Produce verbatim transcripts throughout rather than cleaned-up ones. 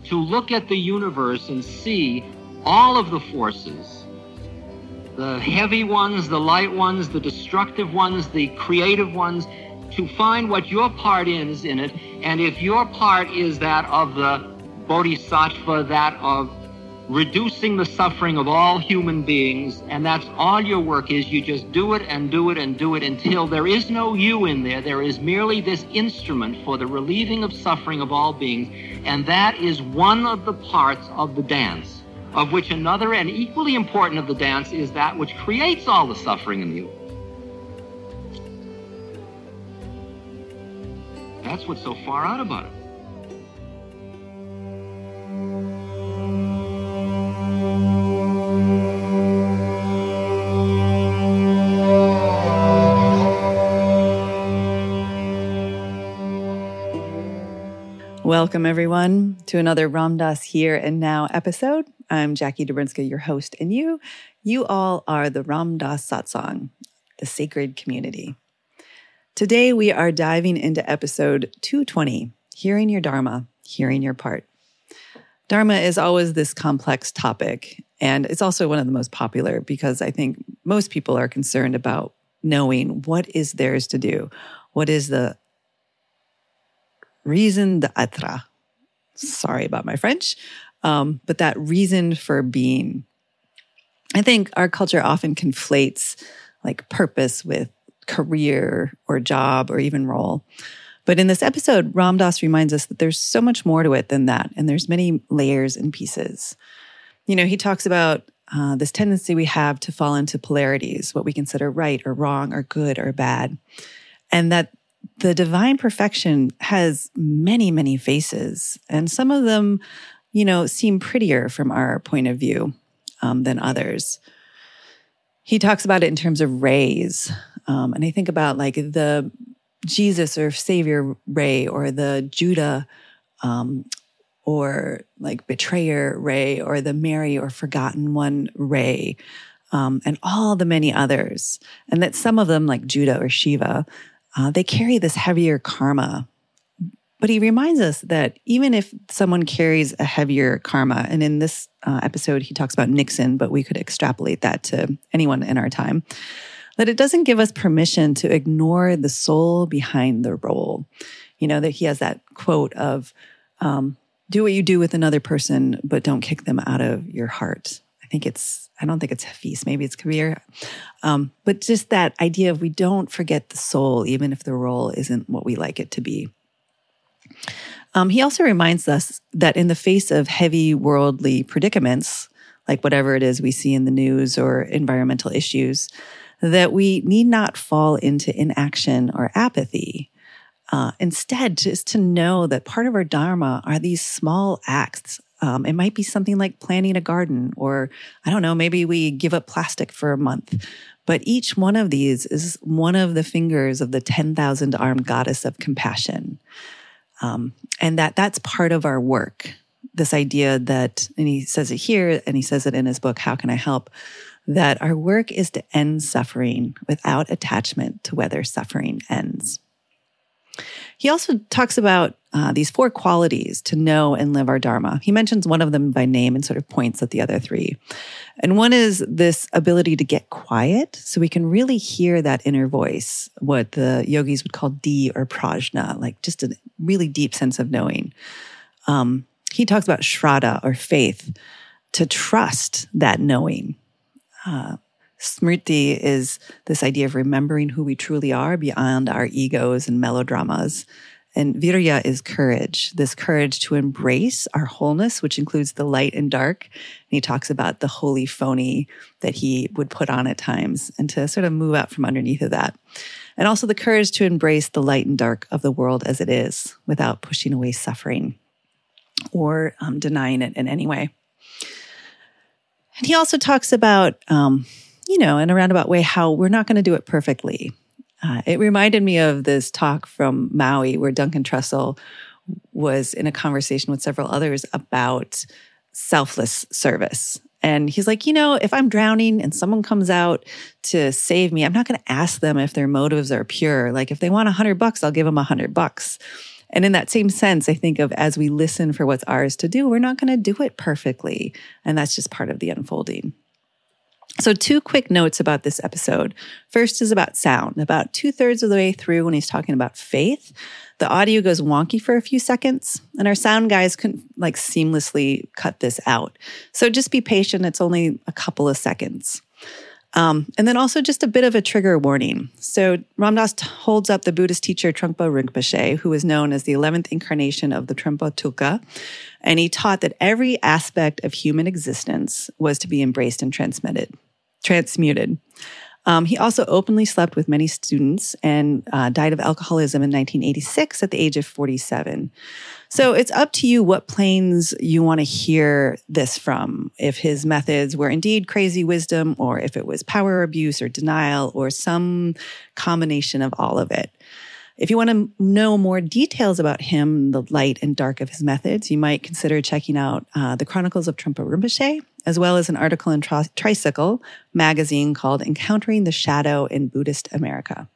to look at the universe and see all of the forces, the heavy ones, the light ones, the destructive ones, the creative ones, to find what your part is in it. And if your part is that of the bodhisattva, that of reducing the suffering of all human beings, and that's all your work is, you just do it and do it and do it until there is no you in there. There is merely this instrument for the relieving of suffering of all beings, and that is one of the parts of the dance, of which another and equally important of the dance is that which creates all the suffering in you. That's what's so far out about it. Welcome, everyone, to another Ram Dass Here and Now episode. I'm Jackie Dobrinska, your host, and you, you all are the Ram Dass Satsang, the sacred community. Today, we are diving into episode two twenty, Hearing Your Dharma, Hearing Your Part. Dharma is always this complex topic, and it's also one of the most popular because I think most people are concerned about knowing what is theirs to do. What is the reason d'être? Sorry about my French, um, but that reason for being. I think our culture often conflates like purpose with career or job or even role. But in this episode, Ram Dass reminds us that there's so much more to it than that, and there's many layers and pieces. You know, he talks about uh, this tendency we have to fall into polarities, what we consider right or wrong or good or bad, and that the divine perfection has many, many faces, and some of them, you know, seem prettier from our point of view um, than others. He talks about it in terms of rays, um, and I think about like the Jesus or Savior ray, or the Judah, um, or like betrayer ray, or the Mary or forgotten one ray, um, and all the many others, and that some of them, like Judah or Shiva, Uh, they carry this heavier karma. But he reminds us that even if someone carries a heavier karma, and in this uh, episode, he talks about Nixon, but we could extrapolate that to anyone in our time, that it doesn't give us permission to ignore the soul behind the role. You know, that he has that quote of, um, do what you do with another person, but don't kick them out of your heart. I think it's, I don't think it's Hafiz, maybe it's Kabir. Um, but just that idea of we don't forget the soul, even if the role isn't what we like it to be. Um, he also reminds us that in the face of heavy worldly predicaments, like whatever it is we see in the news or environmental issues, that we need not fall into inaction or apathy. Uh, instead, just to know that part of our dharma are these small acts. Um, it might be something like planting a garden, or I don't know, maybe we give up plastic for a month. But each one of these is one of the fingers of the ten thousand armed goddess of compassion. Um, and that that's part of our work. This idea that, and he says it here, and he says it in his book, How Can I Help? That our work is to end suffering without attachment to whether suffering ends. He also talks about uh, these four qualities to know and live our dharma. He mentions one of them by name and sort of points at the other three. And one is this ability to get quiet so we can really hear that inner voice, what the yogis would call di or prajna, like just a really deep sense of knowing. Um, he talks about shraddha or faith, to trust that knowing. Uh, Smriti is this idea of remembering who we truly are beyond our egos and melodramas. And virya is courage, this courage to embrace our wholeness, which includes the light and dark. And he talks about the holy phony that he would put on at times, and to sort of move out from underneath of that. And also the courage to embrace the light and dark of the world as it is without pushing away suffering or um, denying it in any way. And he also talks about, um, you know, in a roundabout way, how we're not going to do it perfectly. Uh, it reminded me of this talk from Maui where Duncan Trussell was in a conversation with several others about selfless service. And he's like, you know, if I'm drowning and someone comes out to save me, I'm not going to ask them if their motives are pure. Like if they want a hundred bucks, I'll give them a hundred bucks. And in that same sense, I think of as we listen for what's ours to do, we're not going to do it perfectly. And that's just part of the unfolding. So two quick notes about this episode. First is about sound. About two thirds of the way through when he's talking about faith, the audio goes wonky for a few seconds and our sound guys couldn't like seamlessly cut this out. So just be patient. It's only a couple of seconds. Um, and then also just a bit of a trigger warning. So Ram Dass holds up the Buddhist teacher Trungpa Rinpoche, who is known as the eleventh incarnation of the Trungpa Tulka. And he taught that every aspect of human existence was to be embraced and transmitted, transmuted. Um, he also openly slept with many students and uh, died of alcoholism in nineteen eighty-six at the age of forty-seven. So it's up to you what planes you want to hear this from, if his methods were indeed crazy wisdom, or if it was power abuse or denial, or some combination of all of it. If you want to know more details about him, the light and dark of his methods, you might consider checking out uh, the Chronicles of Trungpa Rinpoche, as well as an article in Tri- Tricycle magazine called Encountering the Shadow in Buddhist America.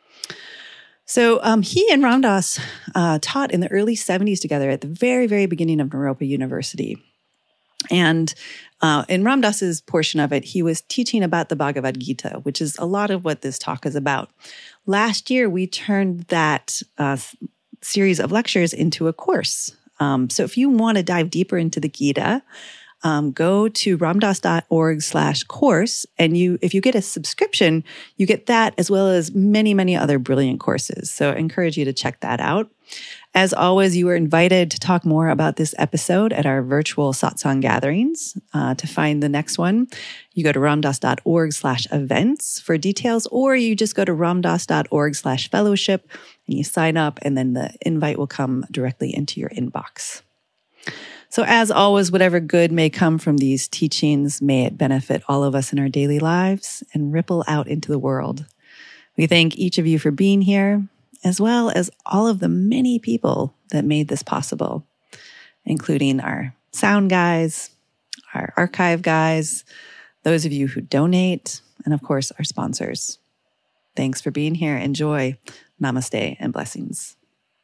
So um, he and Ram Dass uh, taught in the early seventies together at the very, very beginning of Naropa University. And uh, in Ram Dass's portion of it, he was teaching about the Bhagavad Gita, which is a lot of what this talk is about. Last year, we turned that uh, series of lectures into a course. Um, so if you want to dive deeper into the Gita, um, go to ramdass.org slash course. And you, if you get a subscription, you get that as well as many, many other brilliant courses. So I encourage you to check that out. As always, you are invited to talk more about this episode at our virtual satsang gatherings. Uh, to find the next one, you go to ramdass.org slash events for details, or you just go to ramdass.org slash fellowship and you sign up, and then the invite will come directly into your inbox. So as always, whatever good may come from these teachings, may it benefit all of us in our daily lives and ripple out into the world. We thank each of you for being here, as well as all of the many people that made this possible, including our sound guys, our archive guys, those of you who donate, and of course, our sponsors. Thanks for being here. Enjoy. Namaste and blessings.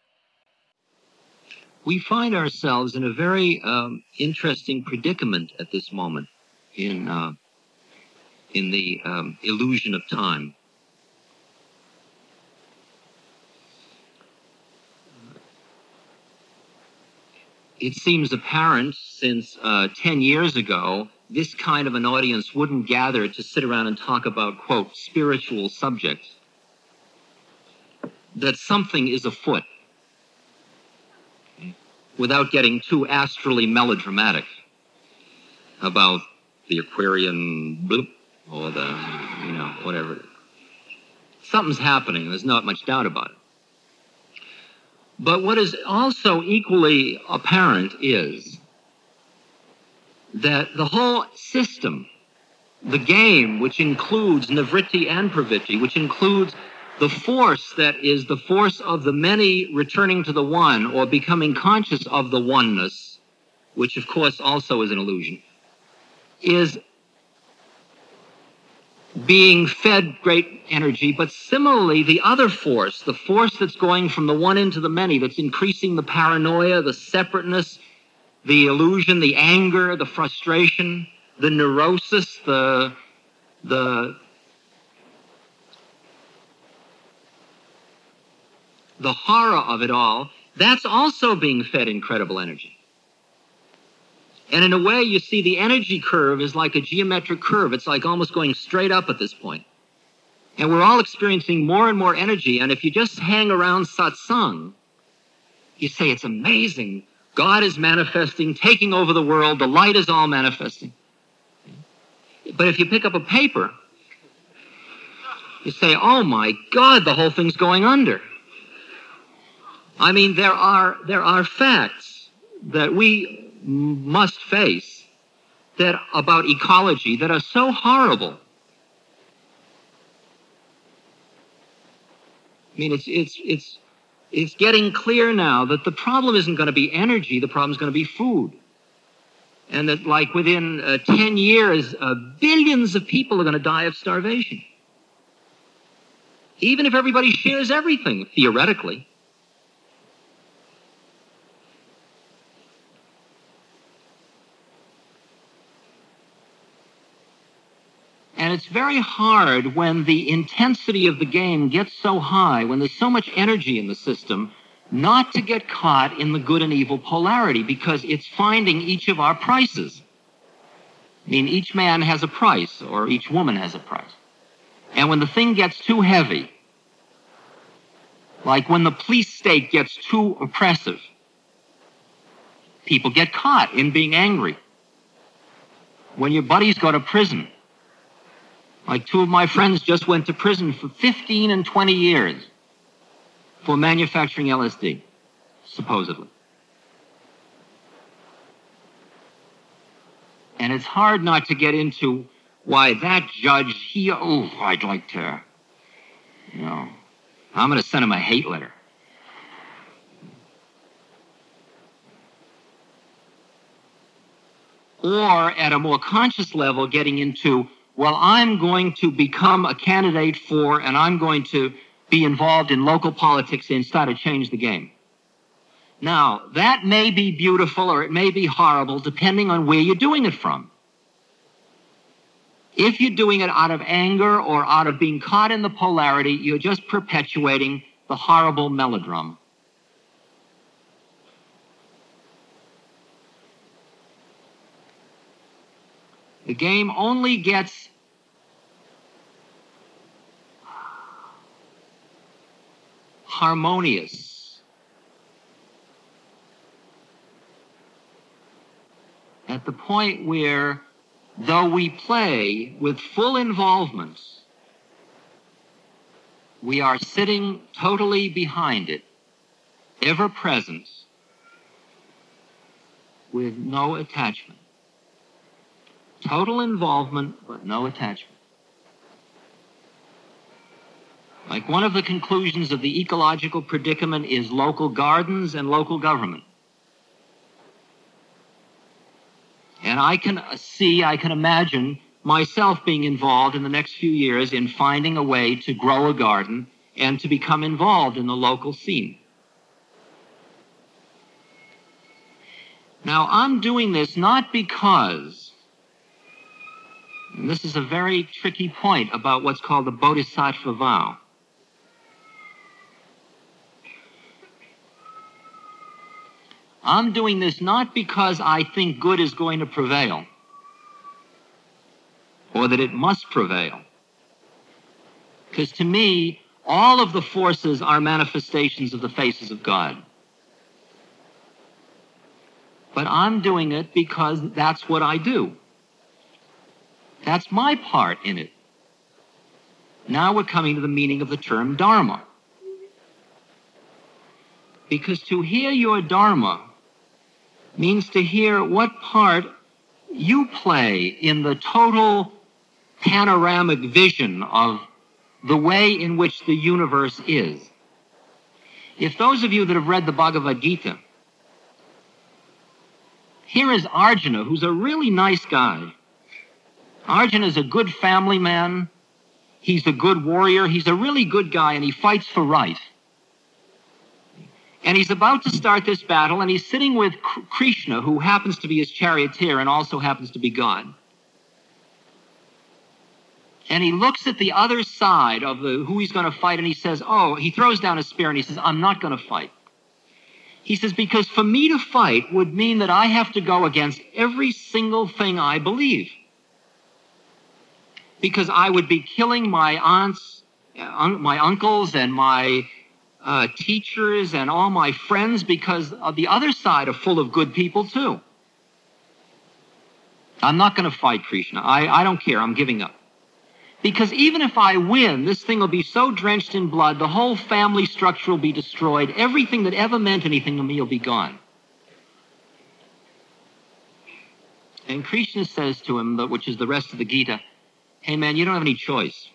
We find ourselves in a very um, interesting predicament at this moment in, uh, in the um, illusion of time. It seems apparent since uh, ten years ago, this kind of an audience wouldn't gather to sit around and talk about, quote, spiritual subjects, that something is afoot, without getting too astrally melodramatic about the Aquarian bloop or the, you know, whatever. Something's happening. There's not much doubt about it. But what is also equally apparent is that the whole system, the game, which includes nivritti and pravritti, which includes the force that is the force of the many returning to the one or becoming conscious of the oneness, which of course also is an illusion, is being fed great energy, but similarly, the other force, the force that's going from the one into the many, that's increasing the paranoia, the separateness, the illusion, the anger, the frustration, the neurosis, the, the, the horror of it all, that's also being fed incredible energy. And in a way, you see the energy curve is like a geometric curve. It's like almost going straight up at this point. And we're all experiencing more and more energy. And if you just hang around satsang, you say, it's amazing. God is manifesting, taking over the world. The light is all manifesting. But if you pick up a paper, you say, oh my God, the whole thing's going under. I mean, there are, there are facts that we must face that about ecology that are so horrible. I mean, it's it's it's it's getting clear now that the problem isn't going to be energy, the problem is going to be food. And that like within uh, ten years, uh, billions of people are going to die of starvation. Even if everybody shares everything, theoretically. And it's very hard when the intensity of the game gets so high, when there's so much energy in the system, not to get caught in the good and evil polarity, because it's finding each of our prices. I mean, each man has a price, or each woman has a price. And when the thing gets too heavy, like when the police state gets too oppressive, people get caught in being angry. When your buddies go to prison, like two of my friends just went to prison for fifteen and twenty years for manufacturing L S D, supposedly. And it's hard not to get into why that judge, he, oh, I'd like to, you know, I'm going to send him a hate letter. Or at a more conscious level, getting into, well, I'm going to become a candidate for, and I'm going to be involved in local politics and start to change the game. Now, that may be beautiful or it may be horrible, depending on where you're doing it from. If you're doing it out of anger or out of being caught in the polarity, you're just perpetuating the horrible melodrama. The game only gets harmonious at the point where, though we play with full involvement, we are sitting totally behind it, ever present, with no attachment. Total involvement, but no attachment. Like one of the conclusions of the ecological predicament is local gardens and local government. And I can see, I can imagine myself being involved in the next few years in finding a way to grow a garden and to become involved in the local scene. Now, I'm doing this not because, and this is a very tricky point about what's called the Bodhisattva vow. I'm doing this not because I think good is going to prevail, or that it must prevail. Because to me, all of the forces are manifestations of the faces of God. But I'm doing it because that's what I do. That's my part in it. Now we're coming to the meaning of the term Dharma. Because to hear your Dharma means to hear what part you play in the total panoramic vision of the way in which the universe is. If those of you that have read the Bhagavad Gita, here is Arjuna, who's a really nice guy. Arjuna is a good family man. He's a good warrior. He's a really good guy, and he fights for right. And he's about to start this battle, and he's sitting with Krishna, who happens to be his charioteer and also happens to be God. And he looks at the other side of the who he's going to fight, and he says, oh, he throws down his spear, and he says, I'm not going to fight. He says, because for me to fight would mean that I have to go against every single thing I believe. Because I would be killing my aunts, un- my uncles, and my uh, teachers, and all my friends, because of the other side are full of good people, too. I'm not going to fight Krishna. I, I don't care. I'm giving up. Because even if I win, this thing will be so drenched in blood, the whole family structure will be destroyed. Everything that ever meant anything to me will be gone. And Krishna says to him, which is the rest of the Gita, hey man, you don't have any choice.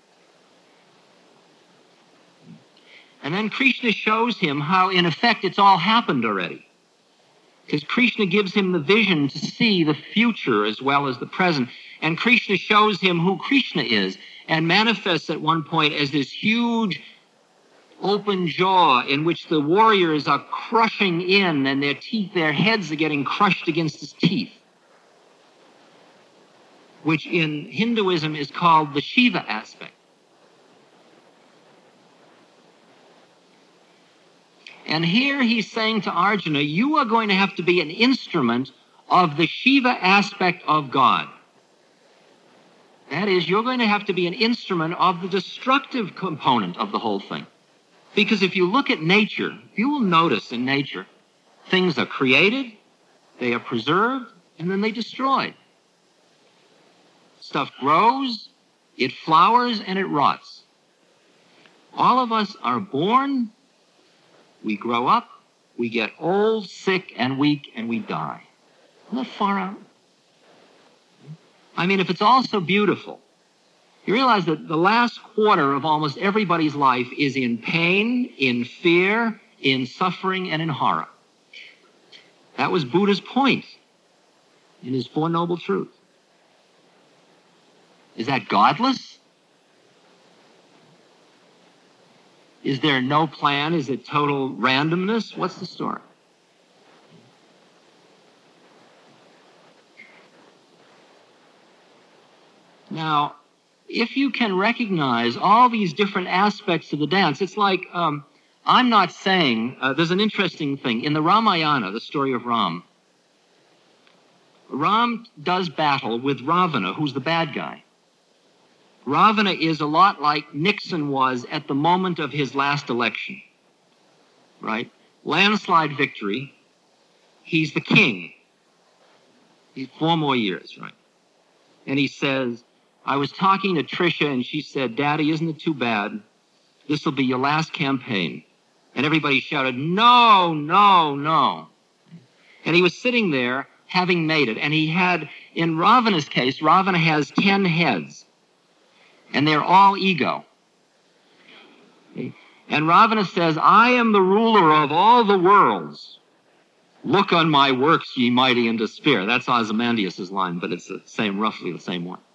And then Krishna shows him how, in effect, it's all happened already. Because Krishna gives him the vision to see the future as well as the present. And Krishna shows him who Krishna is and manifests at one point as this huge open jaw in which the warriors are crushing in and their teeth, their heads are getting crushed against his teeth. which in Hinduism is called the Shiva aspect. And here he's saying to Arjuna, you are going to have to be an instrument of the Shiva aspect of God. That is, you're going to have to be an instrument of the destructive component of the whole thing. Because if you look at nature, you will notice in nature, things are created, they are preserved, and then they destroyed. Stuff grows, it flowers, and it rots. All of us are born, we grow up, we get old, sick, and weak, and we die. Isn't that far out? I mean, if it's all so beautiful, you realize that the last quarter of almost everybody's life is in pain, in fear, in suffering, and in horror. That was Buddha's point in his Four Noble Truths. Is that godless? Is there no plan? Is it total randomness? What's the story? Now, if you can recognize all these different aspects of the dance, it's like, um, I'm not saying, uh, there's an interesting thing. In the Ramayana, the story of Ram, Ram does battle with Ravana, who's the bad guy. Ravana is a lot like Nixon was at the moment of his last election, right? Landslide victory. He's the king. He's four more years, right? And he says, I was talking to Tricia, and she said, Daddy, isn't it too bad? This will be your last campaign. And everybody shouted, no, no, no. And he was sitting there having made it. And he had, in Ravana's case, Ravana has ten heads. And they're all ego. And Ravana says, I am the ruler of all the worlds. Look on my works, ye mighty, and despair. That's Ozymandias' line, but it's the same, roughly the same one.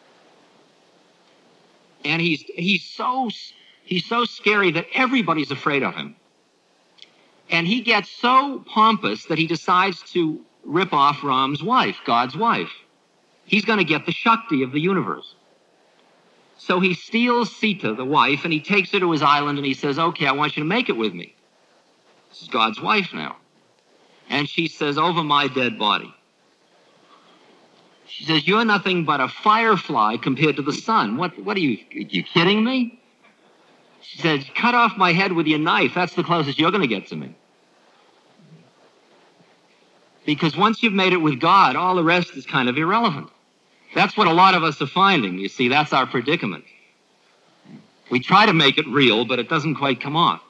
And he's, he's, so, he's so scary that everybody's afraid of him. And he gets so pompous that he decides to rip off Ram's wife, God's wife. He's going to get the Shakti of the universe. So he steals Sita, the wife, and he takes her to his island, and he says, okay, I want you to make it with me. This is God's wife now. And she says, over my dead body. She says, you're nothing but a firefly compared to the sun. What, what are you, are you kidding me? She says, cut off my head with your knife. That's the closest you're going to get to me. Because once you've made it with God, all the rest is kind of irrelevant. That's what a lot of us are finding. You see, that's our predicament. We try to make it real, but it doesn't quite come off.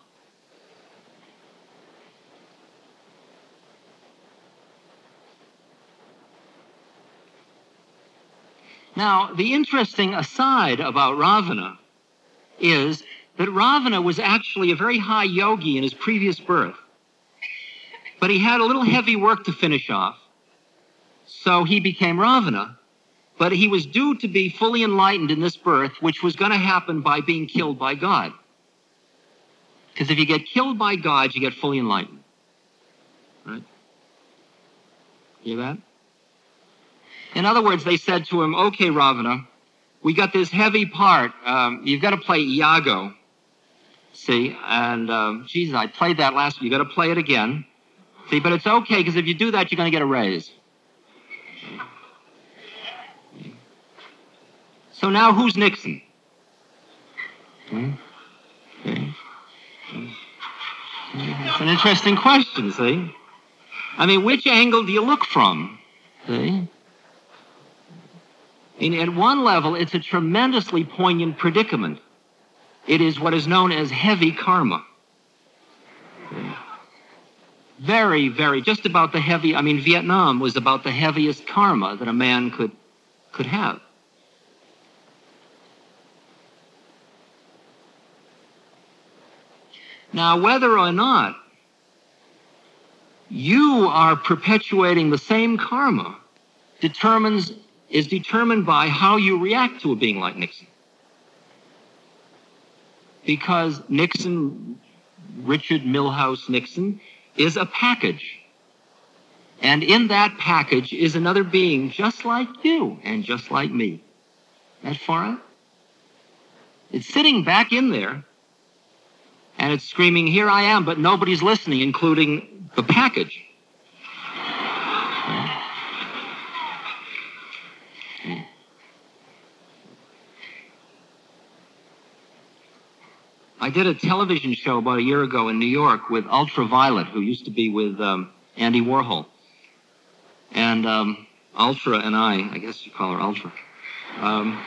Now, the interesting aside about Ravana is that Ravana was actually a very high yogi in his previous birth. But he had a little heavy work to finish off. So he became Ravana. But he was due to be fully enlightened in this birth, which was going to happen by being killed by God. Because if you get killed by God, you get fully enlightened. Right? Hear that? In other words, they said to him, okay, Ravana, we got this heavy part. Um, you've got to play Iago. See? And, um, Jesus, I played that last week. You've got to play it again. See? But it's okay, because if you do that, you're going to get a raise. So now who's Nixon? Hmm? Okay. It's an interesting question, see? I mean, which angle do you look from? See? And at one level, it's a tremendously poignant predicament. It is what is known as heavy karma. See? Very, very, just about the heavy, I mean, Vietnam was about the heaviest karma that a man could, could have. Now, whether or not you are perpetuating the same karma determines, is determined by how you react to a being like Nixon. Because Nixon, Richard Milhous Nixon, is a package. And in that package is another being just like you and just like me. That far out? It's sitting back in there, and it's screaming, here I am, but nobody's listening, including the package. I did a television show about a year ago in New York with Ultraviolet, who used to be with um, Andy Warhol. And um, Ultra and I, I guess you call her Ultra, um,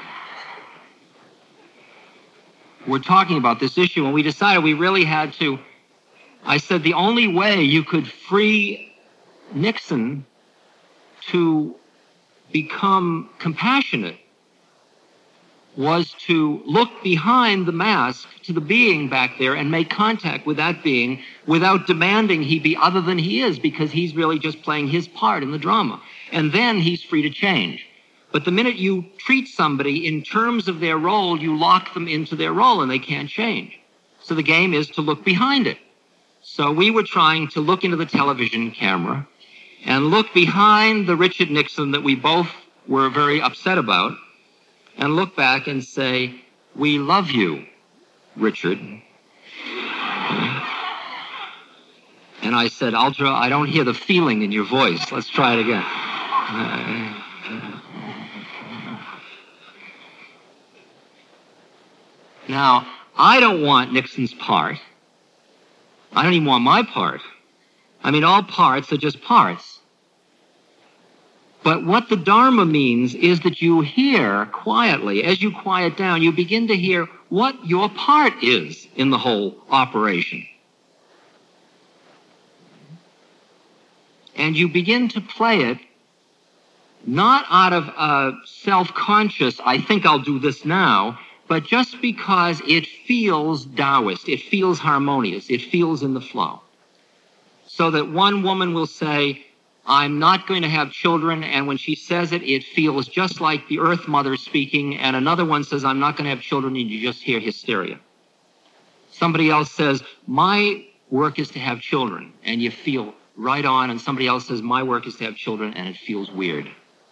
we're talking about this issue, and we decided we really had to. I said the only way you could free Nixon to become compassionate was to look behind the mask to the being back there and make contact with that being without demanding he be other than he is, because he's really just playing his part in the drama. And then he's free to change. But the minute you treat somebody in terms of their role, you lock them into their role and they can't change. So the game is to look behind it. So we were trying to look into the television camera and look behind the Richard Nixon that we both were very upset about, and look back and say, we love you, Richard. And I said, Ultra, I don't hear the feeling in your voice. Let's try it again. Now, I don't want Nixon's part. I don't even want my part. I mean, all parts are just parts. But what the Dharma means is that you hear quietly, as you quiet down, you begin to hear what your part is in the whole operation. And you begin to play it not out of a self-conscious, I think I'll do this now, but just because it feels Taoist, it feels harmonious, it feels in the flow. So that one woman will say, I'm not going to have children, and when she says it, it feels just like the Earth Mother speaking, and another one says, I'm not going to have children, and you just hear hysteria. Somebody else says, my work is to have children, and you feel right on, and somebody else says, my work is to have children, and it feels weird.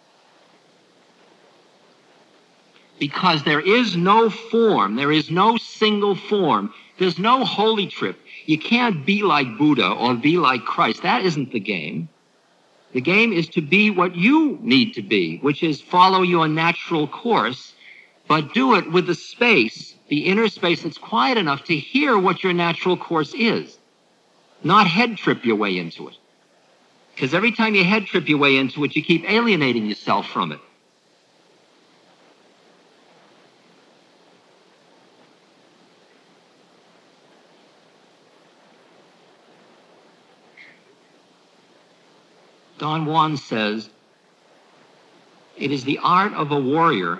Because there is no form, there is no single form, there's no holy trip. You can't be like Buddha or be like Christ. That isn't the game. The game is to be what you need to be, which is follow your natural course, but do it with the space, the inner space that's quiet enough to hear what your natural course is, not head trip your way into it. Because every time you head trip your way into it, you keep alienating yourself from it. Don Juan says, it is the art of a warrior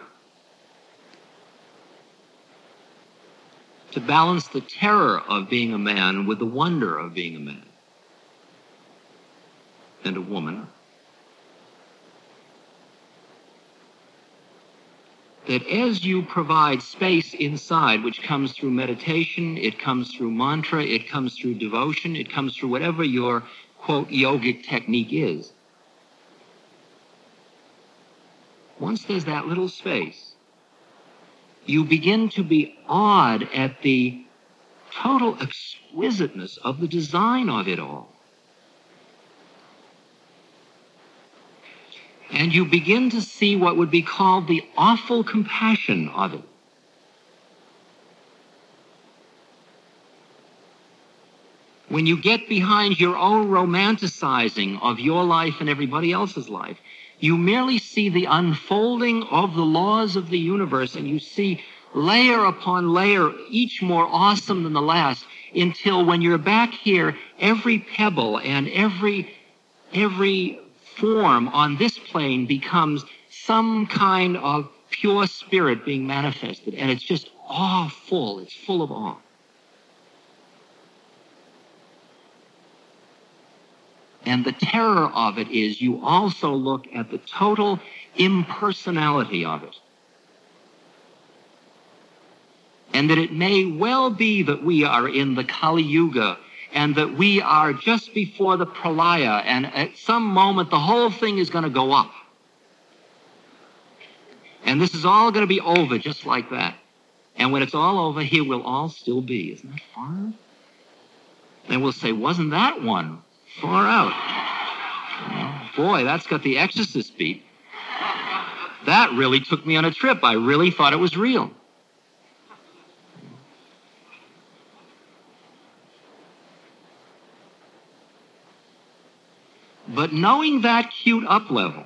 to balance the terror of being a man with the wonder of being a man and a woman. That as you provide space inside, which comes through meditation, it comes through mantra, it comes through devotion, it comes through whatever your quote, yogic technique is. Once there's that little space, you begin to be awed at the total exquisiteness of the design of it all. And you begin to see what would be called the awful compassion of it. When you get behind your own romanticizing of your life and everybody else's life, you merely see the unfolding of the laws of the universe, and you see layer upon layer, each more awesome than the last, until when you're back here, every pebble and every, every form on this plane becomes some kind of pure spirit being manifested, and it's just awful. It's full of awe. And the terror of it is you also look at the total impersonality of it. And that it may well be that we are in the Kali Yuga and that we are just before the pralaya, and at some moment the whole thing is going to go up. And this is all going to be over just like that. And when it's all over, here we'll all still be. Isn't that far out? And we'll say, wasn't that one far out? Oh, boy, that's got the Exorcist beat. That really took me on a trip. I really thought it was real. But knowing that cute up level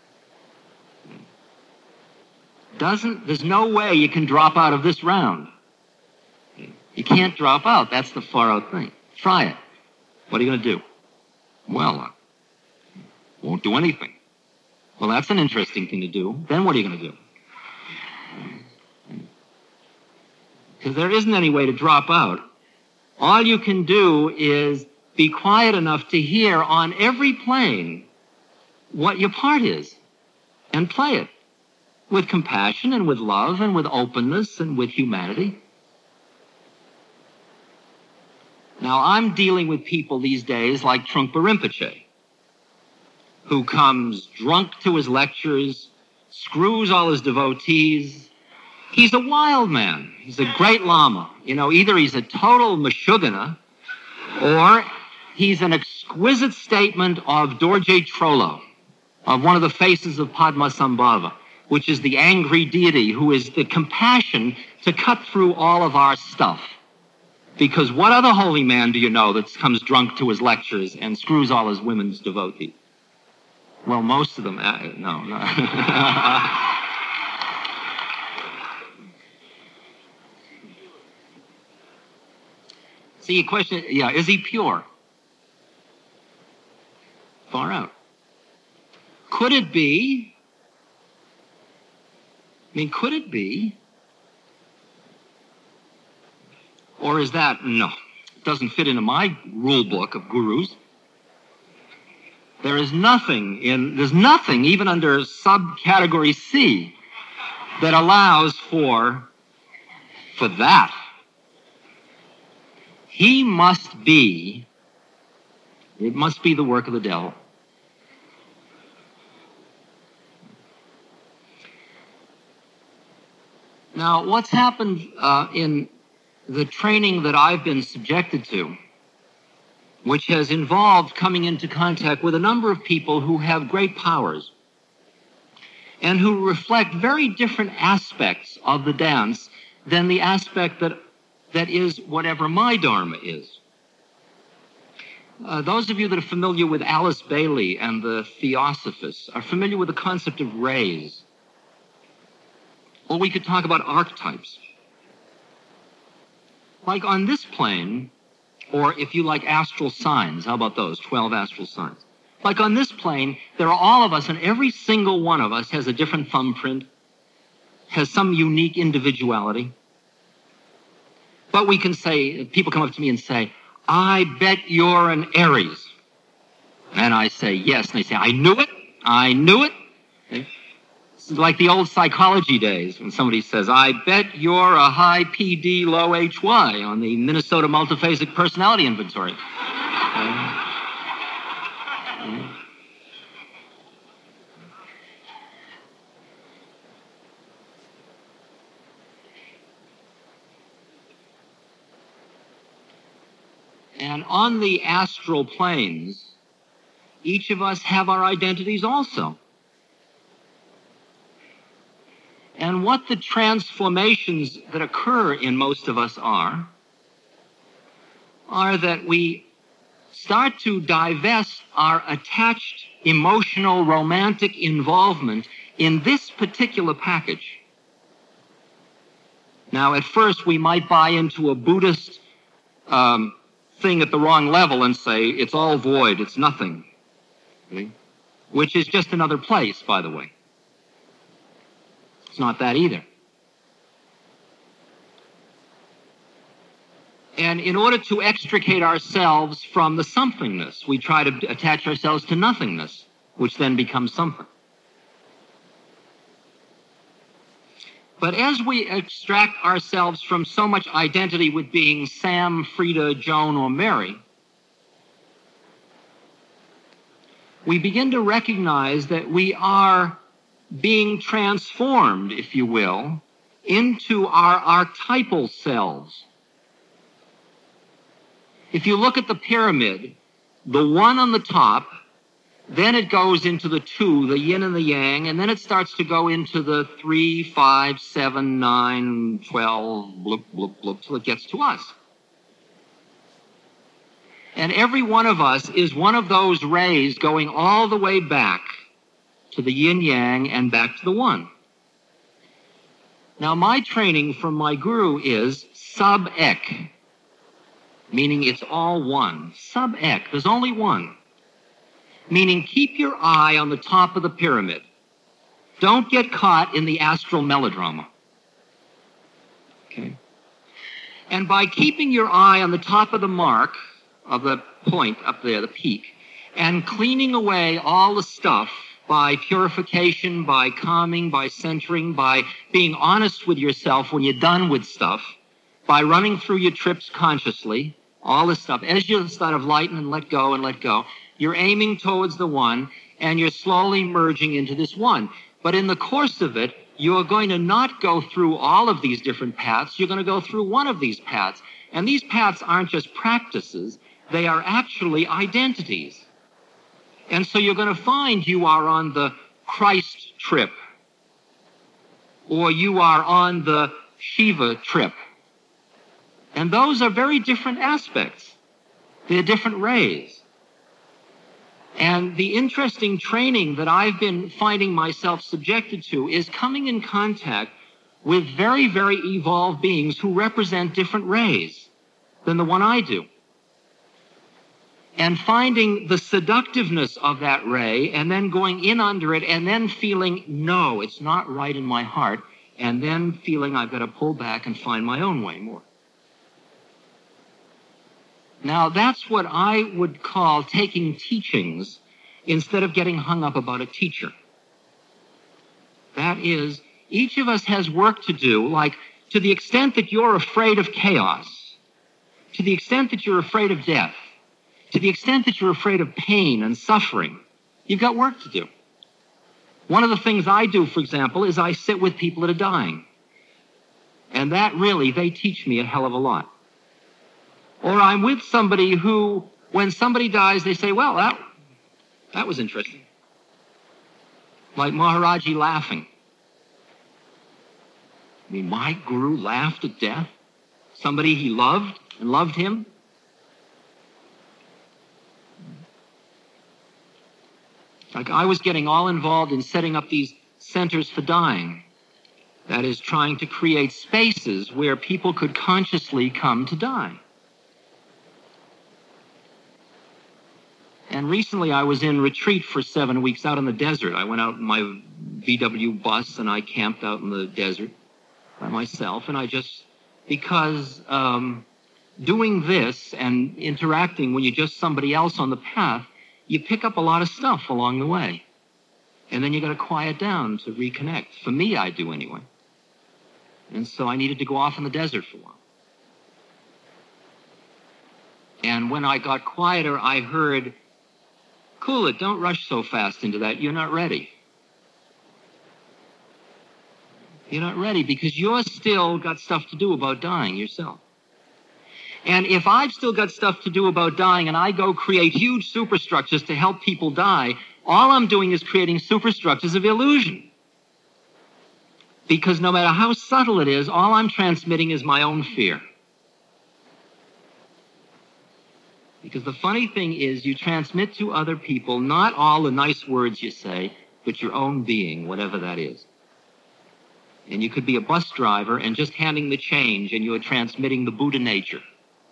doesn't, there's no way you can drop out of this round. You can't drop out. That's the far out thing. Try it. What are you going to do? Well, uh, won't do anything. Well, that's an interesting thing to do. Then what are you going to do? Because there isn't any way to drop out. All you can do is be quiet enough to hear on every plane what your part is and play it with compassion and with love and with openness and with humanity. Now, I'm dealing with people these days like Trungpa Rinpoche, who comes drunk to his lectures, screws all his devotees. He's a wild man. He's a great Lama. You know, either he's a total Meshuggah, or he's an exquisite statement of Dorje Trollo, of one of the faces of Padmasambhava, which is the angry deity who is the compassion to cut through all of our stuff. Because what other holy man do you know that comes drunk to his lectures and screws all his women's devotees? Well, most of them, uh, no, no. See, your question, yeah, is he pure? Far out. Could it be? I mean, could it be? Or is that, no, it doesn't fit into my rule book of gurus. There is nothing in, there's nothing even under subcategory C that allows for, for that. He must be, it must be the work of the devil. Now, what's happened uh, in the training that I've been subjected to, which has involved coming into contact with a number of people who have great powers and who reflect very different aspects of the dance than the aspect that, that is whatever my Dharma is. Uh, those of you that are familiar with Alice Bailey and the Theosophists are familiar with the concept of rays. Or we could talk about archetypes. Like on this plane, or if you like astral signs, how about those, twelve astral signs? Like on this plane, there are all of us, and every single one of us has a different thumbprint, has some unique individuality. But we can say, people come up to me and say, I bet you're an Aries. And I say, yes. And they say, I knew it, I knew it. Okay? It's like the old psychology days when somebody says, I bet you're a high P D, low H Y on the Minnesota Multiphasic Personality Inventory. Okay? And on the astral planes, each of us have our identities also. And what the transformations that occur in most of us are, are that we start to divest our attached emotional, romantic involvement in this particular package. Now, at first, we might buy into a Buddhist um, thing at the wrong level and say, it's all void, it's nothing. Okay? Which is just another place, by the way. It's not that either. And in order to extricate ourselves from the somethingness, we try to attach ourselves to nothingness, which then becomes something. But as we extract ourselves from so much identity with being Sam, Frida, Joan, or Mary, we begin to recognize that we are being transformed, if you will, into our archetypal selves. If you look at the pyramid, the one on the top, then it goes into the two, the yin and the yang, and then it starts to go into the three, five, seven, nine, twelve, bloop, bloop, bloop, till it gets to us. And every one of us is one of those rays going all the way back to the yin-yang and back to the one. Now, my training from my guru is sub-ek, meaning it's all one. Sub-ek, there's only one. Meaning keep your eye on the top of the pyramid. Don't get caught in the astral melodrama. Okay? And by keeping your eye on the top of the mark, of the point up there, the peak, and cleaning away all the stuff by purification, by calming, by centering, by being honest with yourself when you're done with stuff, by running through your trips consciously, all this stuff, as you sort of lighten and let go and let go, you're aiming towards the one, and you're slowly merging into this one. But in the course of it, you're going to not go through all of these different paths. You're going to go through one of these paths. And these paths aren't just practices. They are actually identities. And so you're going to find you are on the Christ trip, or you are on the Shiva trip. And those are very different aspects. They're different rays. And the interesting training that I've been finding myself subjected to is coming in contact with very, very evolved beings who represent different rays than the one I do. And finding the seductiveness of that ray, and then going in under it, and then feeling, no, it's not right in my heart, and then feeling I've got to pull back and find my own way more. Now, that's what I would call taking teachings instead of getting hung up about a teacher. That is, each of us has work to do, like, to the extent that you're afraid of chaos, to the extent that you're afraid of death, to the extent that you're afraid of pain and suffering, you've got work to do. One of the things I do, for example, is I sit with people that are dying. And that really, they teach me a hell of a lot. Or I'm with somebody who, when somebody dies, they say, well, that, that was interesting. Like Maharaji laughing. I mean, my guru laughed at death? Somebody he loved and loved him? Like I was getting all involved in setting up these centers for dying. That is, trying to create spaces where people could consciously come to die. And recently I was in retreat for seven weeks out in the desert. I went out in my V W bus and I camped out in the desert by myself. And I just, because um, doing this and interacting when you're just somebody else on the path, you pick up a lot of stuff along the way. And then you got to quiet down to reconnect. For me, I do anyway. And so I needed to go off in the desert for a while. And when I got quieter, I heard, cool it, don't rush so fast into that. You're not ready. You're not ready because you're still got stuff to do about dying yourself. And if I've still got stuff to do about dying and I go create huge superstructures to help people die, all I'm doing is creating superstructures of illusion. Because no matter how subtle it is, all I'm transmitting is my own fear. Because the funny thing is you transmit to other people not all the nice words you say, but your own being, whatever that is. And you could be a bus driver and just handing the change and you're transmitting the Buddha nature.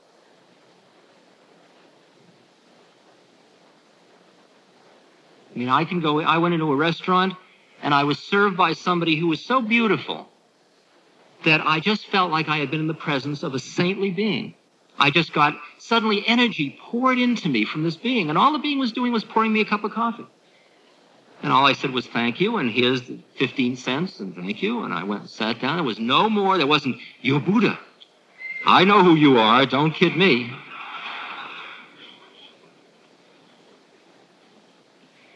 I mean, I can go, I went into a restaurant and I was served by somebody who was so beautiful that I just felt like I had been in the presence of a saintly being. I just got suddenly energy poured into me from this being, and all the being was doing was pouring me a cup of coffee. And all I said was thank you, and here's the fifteen cents, and thank you. And I went and sat down. There was no more. There wasn't, you're Buddha. I know who you are. Don't kid me.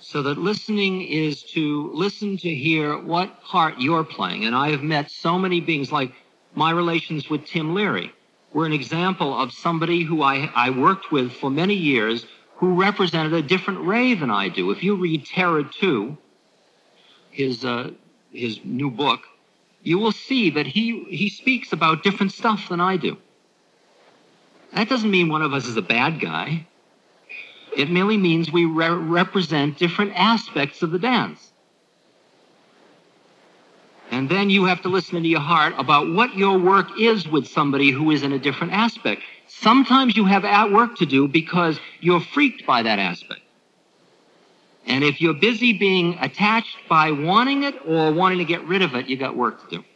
So that listening is to listen to hear what part you're playing. And I have met so many beings, like my relations with Tim Leary were an example of somebody who I, I worked with for many years who represented a different ray than I do. If you read Terror two, his, uh, his new book, you will see that he, he speaks about different stuff than I do. That doesn't mean one of us is a bad guy. It merely means we re- represent different aspects of the dance. And then you have to listen into your heart about what your work is with somebody who is in a different aspect. Sometimes you have at work to do because you're freaked by that aspect. And if you're busy being attached by wanting it or wanting to get rid of it, you got work to do.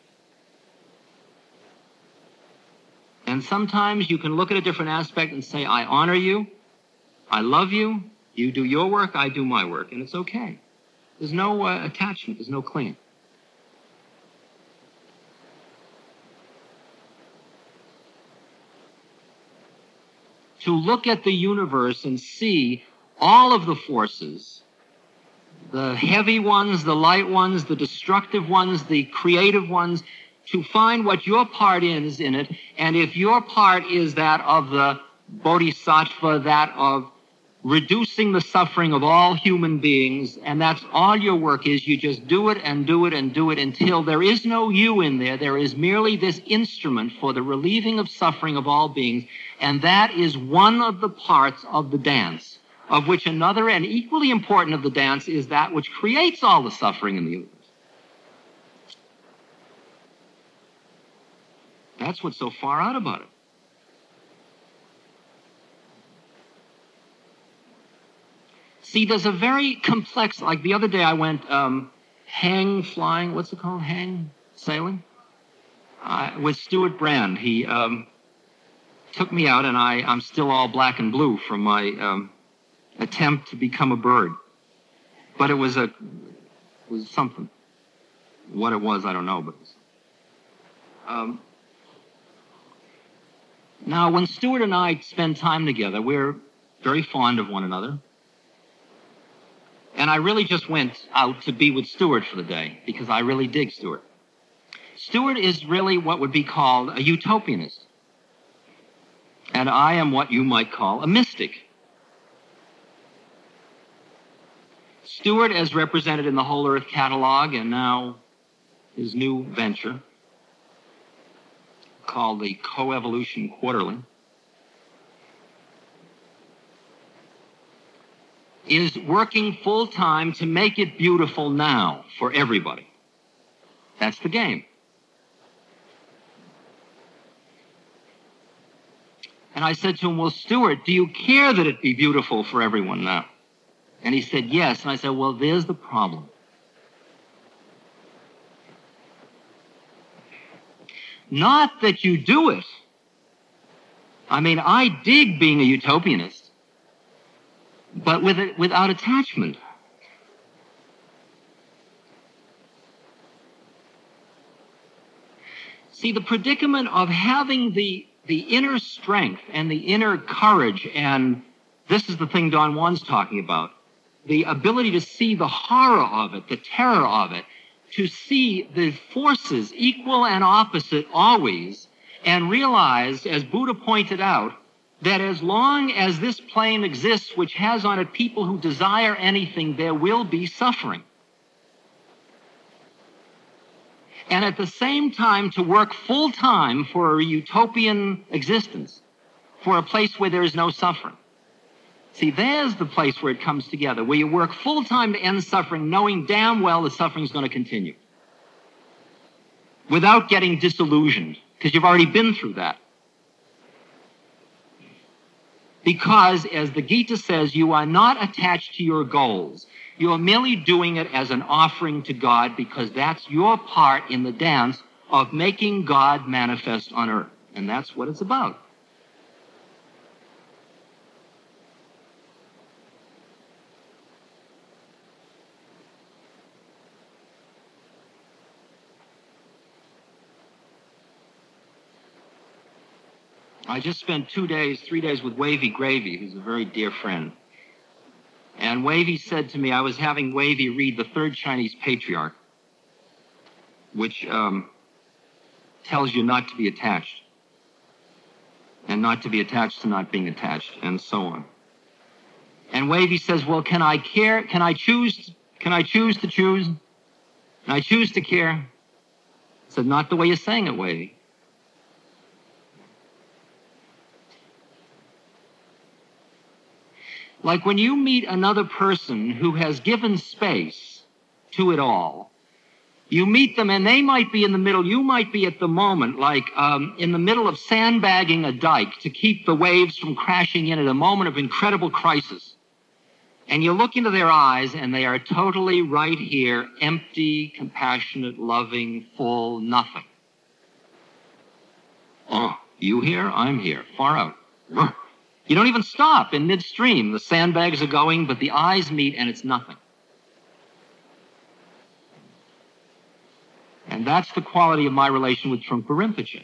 And sometimes you can look at a different aspect and say, I honor you, I love you, you do your work, I do my work, and it's okay. There's no uh, attachment, there's no clinging. To look at the universe and see all of the forces, the heavy ones, the light ones, the destructive ones, the creative ones, to find what your part is in it. And if your part is that of the bodhisattva, that of reducing the suffering of all human beings, and that's all your work is, you just do it and do it and do it until there is no you in there. There is merely this instrument for the relieving of suffering of all beings, and that is one of the parts of the dance, of which another and equally important of the dance is that which creates all the suffering in the universe. That's what's so far out about it. See, there's a very complex, like the other day I went um, hang flying, what's it called, hang sailing? Uh, with Stuart Brand. He um, took me out, and I, I'm still all black and blue from my um, attempt to become a bird. But it was a, it was something. What it was, I don't know, but it was. Um, now, when Stuart and I spend time together, we're very fond of one another. And I really just went out to be with Stuart for the day because I really dig Stuart. Stuart is really what would be called a utopianist. And I am what you might call a mystic. Stuart, as represented in the Whole Earth Catalog and now his new venture called the Coevolution Quarterly, is working full-time to make it beautiful now for everybody. That's the game. And I said to him, well, Stuart, do you care that it be beautiful for everyone now? And he said, yes. And I said, well, there's the problem. Not that you do it. I mean, I dig being a utopianist. But with it, without attachment. See, the predicament of having the, the inner strength and the inner courage, and this is the thing Don Juan's talking about, the ability to see the horror of it, the terror of it, to see the forces equal and opposite always, and realize, as Buddha pointed out, that as long as this plane exists, which has on it people who desire anything, there will be suffering. And at the same time, to work full-time for a utopian existence, for a place where there is no suffering. See, there's the place where it comes together, where you work full-time to end suffering, knowing damn well the suffering is going to continue, without getting disillusioned, because you've already been through that. Because, as the Gita says, you are not attached to your goals. You are merely doing it as an offering to God because that's your part in the dance of making God manifest on earth. And that's what it's about. I just spent two days, three days with Wavy Gravy, who's a very dear friend. And And Wavy said to me, I was having Wavy read the third Chinese patriarch, which um, tells you not to be attached, and not to be attached to not being attached, and so on. And Wavy says, well, can I care? Can I choose? Can I choose to choose? Can I choose to care? I said, not the way you're saying it, Wavy. Like when you meet another person who has given space to it all, you meet them and they might be in the middle, you might be at the moment, like um, in the middle of sandbagging a dike to keep the waves from crashing in at a moment of incredible crisis. And you look into their eyes and they are totally right here, empty, compassionate, loving, full, nothing. Oh, you here? I'm here. Far out. You don't even stop in midstream. The sandbags are going, but the eyes meet and it's nothing. And that's the quality of my relation with Trungpa Rinpoche.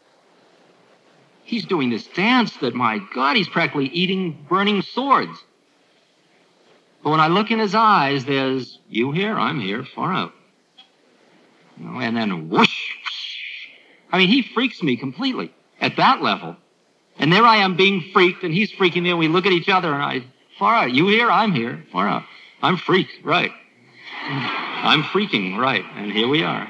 He's doing this dance that, my God, he's practically eating burning swords. But when I look in his eyes, there's, you here, I'm here, far out. You know, and then whoosh, whoosh. I mean, he freaks me completely at that level. And there I am being freaked, and he's freaking me, and we look at each other, and I, far out. You here? I'm here. Far out. I'm freaked, right. I'm freaking, right. And here we are.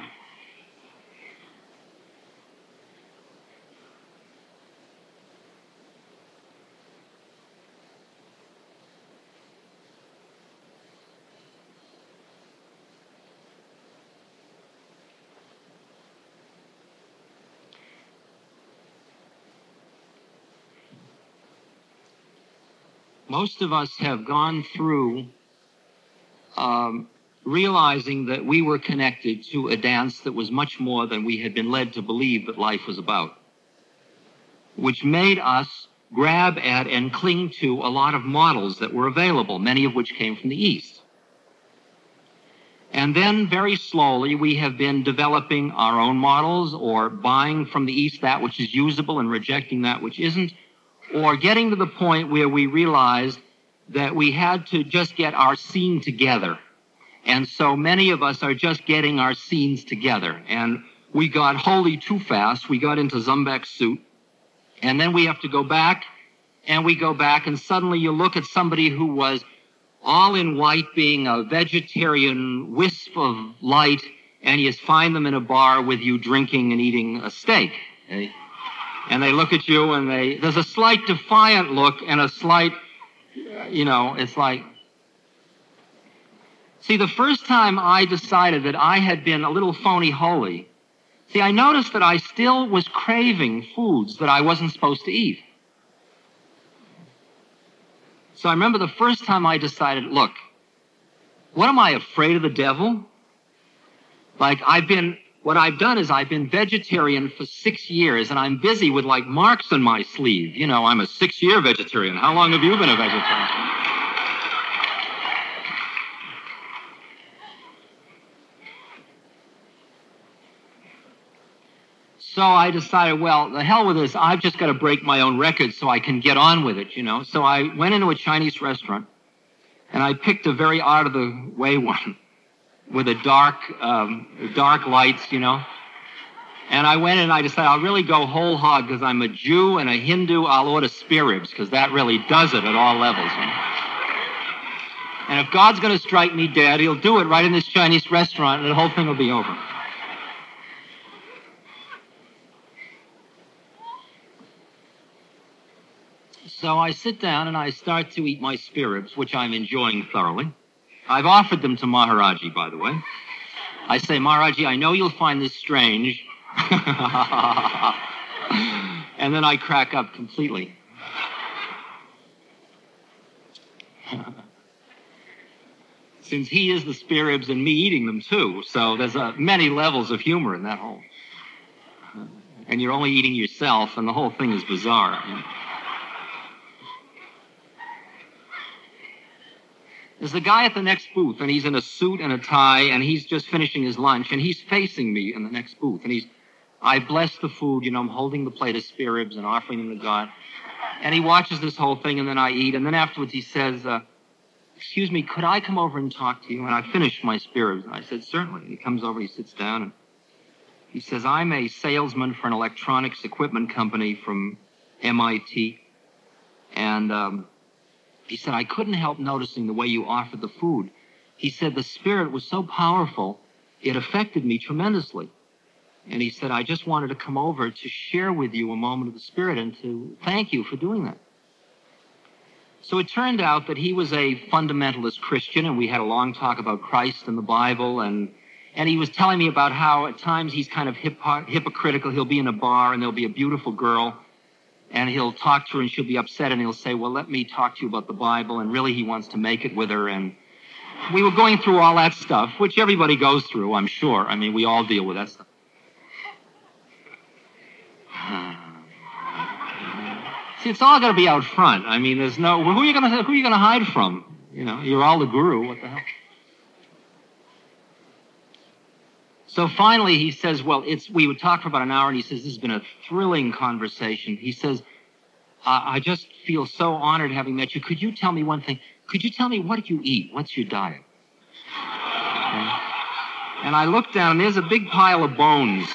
Most of us have gone through um, realizing that we were connected to a dance that was much more than we had been led to believe that life was about, which made us grab at and cling to a lot of models that were available, many of which came from the East. And then very slowly we have been developing our own models or buying from the East that which is usable and rejecting that which isn't, or getting to the point where we realized that we had to just get our scene together. And so many of us are just getting our scenes together. And we got wholly too fast. We got into Zumbek's suit. And then we have to go back, and we go back, and suddenly you look at somebody who was all in white, being a vegetarian wisp of light, and you find them in a bar with you drinking and eating a steak. Okay? And they look at you, and they, there's a slight defiant look and a slight, you know, it's like, see, the first time I decided that I had been a little phony holy, see, I noticed that I still was craving foods that I wasn't supposed to eat. So I remember the first time I decided, look, what am I, afraid of the devil? Like, I've been... What I've done is I've been vegetarian for six years, and I'm busy with, like, marks on my sleeve. You know, I'm a six-year vegetarian. How long have you been a vegetarian? So I decided, well, the hell with this. I've just got to break my own record so I can get on with it, you know. So I went into a Chinese restaurant, and I picked a very out-of-the-way one, with a dark, um, dark lights, you know. And I went in and I decided I'll really go whole hog because I'm a Jew and a Hindu. I'll order spare ribs because that really does it at all levels. You know? And if God's going to strike me dead, he'll do it right in this Chinese restaurant and the whole thing will be over. So I sit down and I start to eat my spare ribs, which I'm enjoying thoroughly. I've offered them to Maharaji, by the way. I say, Maharaji, I know you'll find this strange. And then I crack up completely. Since he is the spare ribs and me eating them too, so there's uh, many levels of humor in that whole. And you're only eating yourself, and the whole thing is bizarre. There's a guy at the next booth, and he's in a suit and a tie, and he's just finishing his lunch, and he's facing me in the next booth, and he's, I bless the food, you know, I'm holding the plate of spare ribs and offering them to God, and he watches this whole thing, and then I eat, and then afterwards he says, uh, excuse me, could I come over and talk to you? And I finished my spirit. I said, certainly. And he comes over, he sits down, and he says, I'm a salesman for an electronics equipment company from M I T. And um, he said, I couldn't help noticing the way you offered the food. He said, the spirit was so powerful, it affected me tremendously. And he said, I just wanted to come over to share with you a moment of the spirit and to thank you for doing that. So it turned out that he was a fundamentalist Christian, and we had a long talk about Christ and the Bible, and and he was telling me about how at times he's kind of hypo- hypocritical. He'll be in a bar, and there'll be a beautiful girl, and he'll talk to her, and she'll be upset, and he'll say, well, let me talk to you about the Bible, and really he wants to make it with her. And we were going through all that stuff, which everybody goes through, I'm sure. I mean, we all deal with that stuff. See, it's all going to be out front. I mean, there's no, who are you going to, who are you going to hide from? You know, you're all the guru. What the hell? So finally, he says, well, it's, we would talk for about an hour, and he says, this has been a thrilling conversation. He says, I, I just feel so honored having met you. Could you tell me one thing? Could you tell me, what do you eat? What's your diet? Okay. And I looked down, and there's a big pile of bones.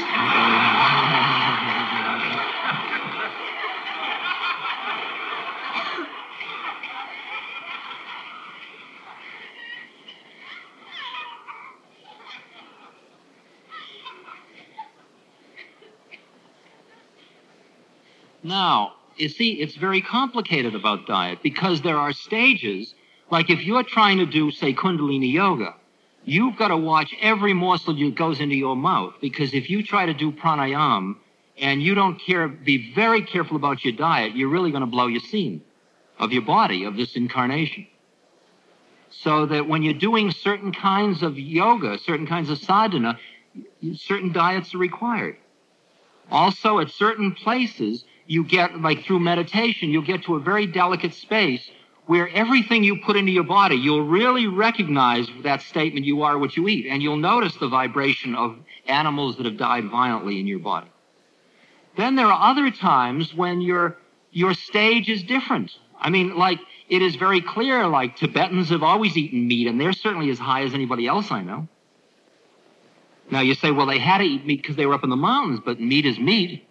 Now, you see, it's very complicated about diet because there are stages, like if you're trying to do, say, Kundalini Yoga, you've got to watch every morsel that goes into your mouth, because if you try to do pranayama and you don't care, be very careful about your diet, you're really going to blow your scene of your body, of this incarnation. So that when you're doing certain kinds of yoga, certain kinds of sadhana, certain diets are required. Also, at certain places, you get, like through meditation, you'll get to a very delicate space where everything you put into your body, you'll really recognize that statement, you are what you eat, and you'll notice the vibration of animals that have died violently in your body. Then there are other times when your, your stage is different. I mean, like, it is very clear, like, Tibetans have always eaten meat, and they're certainly as high as anybody else I know. Now, you say, well, they had to eat meat because they were up in the mountains, but meat is meat.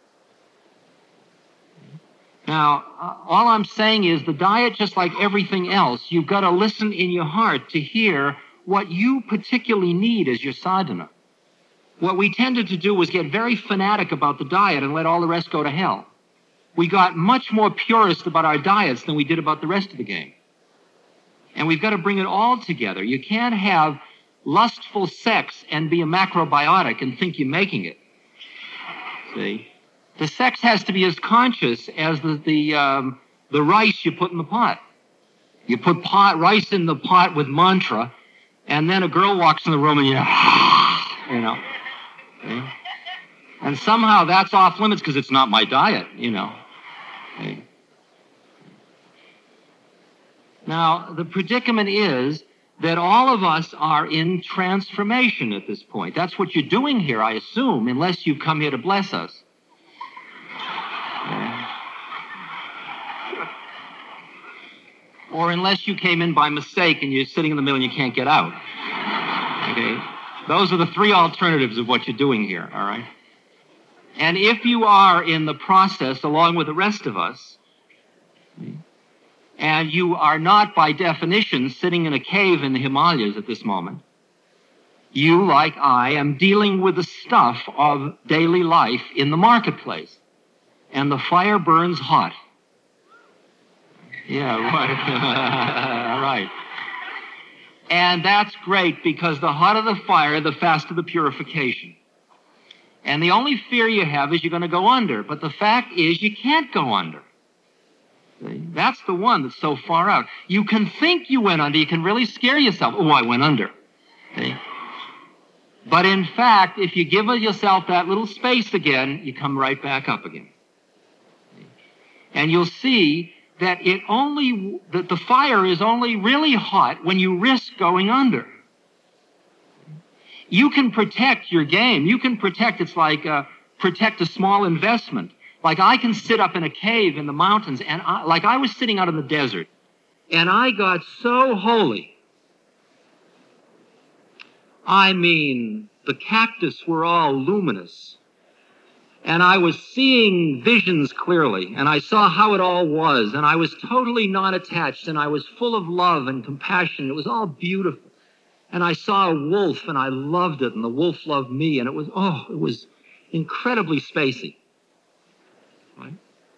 Now, uh, all I'm saying is the diet, just like everything else, you've got to listen in your heart to hear what you particularly need as your sadhana. What we tended to do was get very fanatic about the diet and let all the rest go to hell. We got much more purist about our diets than we did about the rest of the game. And we've got to bring it all together. You can't have lustful sex and be a macrobiotic and think you're making it. See? The sex has to be as conscious as the the, um, the rice you put in the pot. You put pot, rice in the pot with mantra, and then a girl walks in the room and you, you know. See? And somehow that's off limits because it's not my diet, you know. See? Now, the predicament is that all of us are in transformation at this point. That's what you're doing here, I assume, unless you've come here to bless us. Or unless you came in by mistake and you're sitting in the middle and you can't get out. Okay? Those are the three alternatives of what you're doing here, all right? And if you are in the process, along with the rest of us, and you are not, by definition, sitting in a cave in the Himalayas at this moment, you, like I, am dealing with the stuff of daily life in the marketplace. And the fire burns hot. Yeah, right. Right. And that's great because the hotter the fire, the faster the purification. And the only fear you have is you're going to go under. But the fact is you can't go under. See? That's the one that's so far out. You can think you went under. You can really scare yourself. Oh, I went under. See? But in fact, if you give yourself that little space again, you come right back up again. And you'll see that it only, that the fire is only really hot when you risk going under. You can protect your game. You can protect, it's like uh, protect a small investment. Like I can sit up in a cave in the mountains, and I, like I was sitting out in the desert, And I got so holy. I mean, the cactus were all luminous. And I was seeing visions clearly, and I saw how it all was, and I was totally non-attached, and I was full of love and compassion. It was all beautiful. And I saw a wolf, and I loved it, and the wolf loved me, and it was, oh, it was incredibly spacey. Right?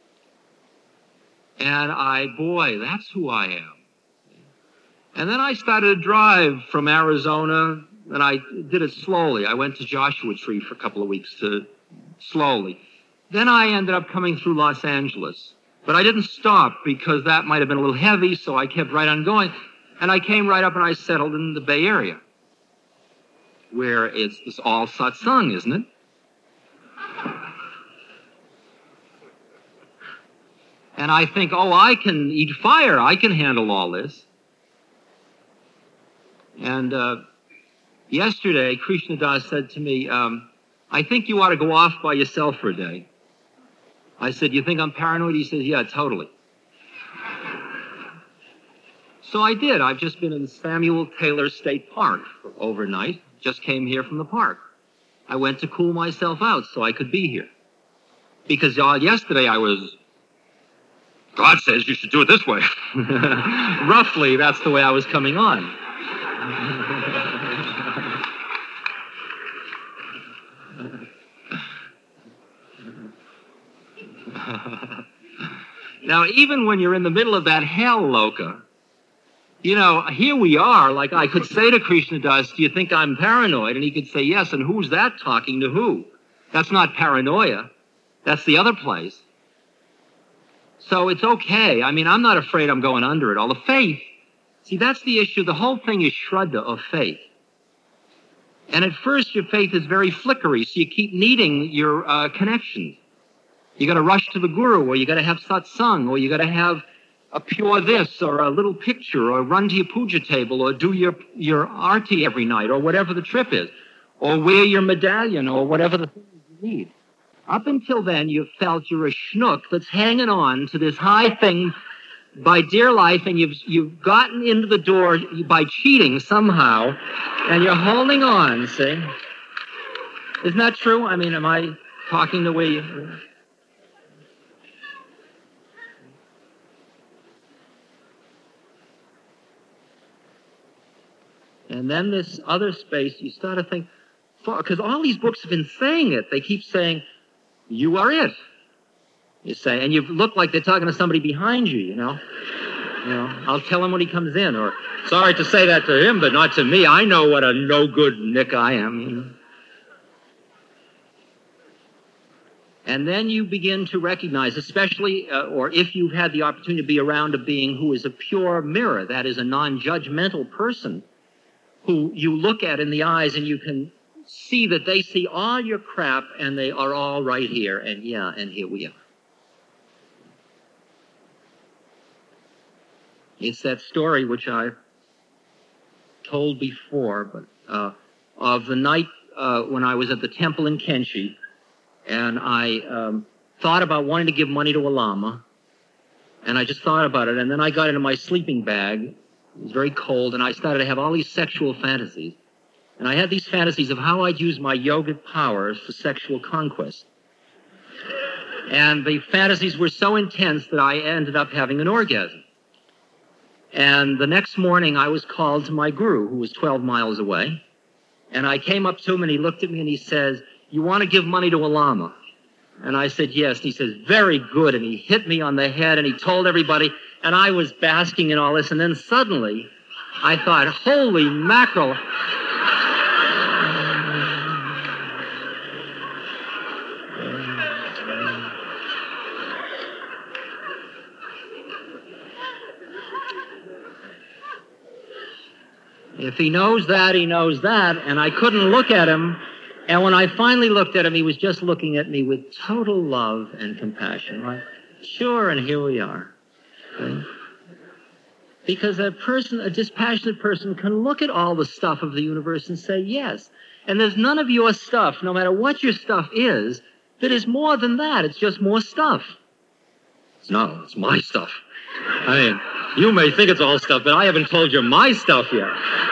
And I, boy, that's who I am. And then I started to drive from Arizona, and I did it slowly. I went to Joshua Tree for a couple of weeks to slowly. Then I ended up coming through Los Angeles. But I didn't stop because that might have been a little heavy, so I kept right on going. And I came right up and I settled in the Bay Area, where it's, it's all satsang, isn't it? And I think, oh, I can eat fire. I can handle all this. And uh, yesterday, Krishna Das said to me, um, I think you ought to go off by yourself for a day. I said, you think I'm paranoid? He says, yeah, totally. So I did. I've just been in Samuel Taylor State Park for overnight. Just came here from the park. I went to cool myself out so I could be here. Because uh, yesterday I was, God says you should do it this way. Roughly, that's the way I was coming on. Now, even when you're in the middle of that hell, Loka, you know, here we are, like I could say to Krishna Das, do you think I'm paranoid? And he could say, yes, and who's that talking to who? That's not paranoia. That's the other place. So it's okay. I mean, I'm not afraid I'm going under it all. The faith, see, that's the issue. The whole thing is Shraddha, of faith. And at first, your faith is very flickery, so you keep needing your uh, connections. You got to rush to the guru, or you got to have satsang, or you got to have a pure this, or a little picture, or run to your puja table, or do your your arti every night, or whatever the trip is, or wear your medallion, or whatever the thing is you need. Up until then, you've felt you're a schnook that's hanging on to this high thing by dear life, and you've you've gotten into the door by cheating somehow, and you're holding on. See, isn't that true? I mean, am I talking the way you? And then this other space, you start to think, because all these books have been saying it. They keep saying, you are it. You say, and you look like they're talking to somebody behind you, you know. You know, I'll tell him when he comes in, or, sorry to say that to him, but not to me. I know what a no-good Nick I am, you know. And then you begin to recognize, especially, uh, or if you've had the opportunity to be around a being who is a pure mirror, that is a non-judgmental person, who you look at in the eyes and you can see that they see all your crap and they are all right here. And yeah, and here we are. It's that story which I've told before, but uh, of the night uh, when I was at the temple in Kenchi, and I um, thought about wanting to give money to a lama, and I just thought about it, and then I got into my sleeping bag. It was very cold, and I started to have all these sexual fantasies. And I had these fantasies of how I'd use my yogic powers for sexual conquest. And the fantasies were so intense that I ended up having an orgasm. And the next morning, I was called to my guru, who was twelve miles away. And I came up to him, and he looked at me, and he says, you want to give money to a lama? And I said, yes. And he says, very good. And he hit me on the head, and he told everybody. And I was basking in all this, and then suddenly I thought, holy mackerel. If he knows that, he knows that, and I couldn't look at him. And when I finally looked at him, he was just looking at me with total love and compassion. Right? Sure, and here we are. Okay. Because a person, a dispassionate person, can look at all the stuff of the universe and say, yes. And there's none of your stuff, no matter what your stuff is, that is more than that. It's just more stuff. No, it's my stuff. I mean, You may think it's all stuff, but I haven't told you my stuff yet.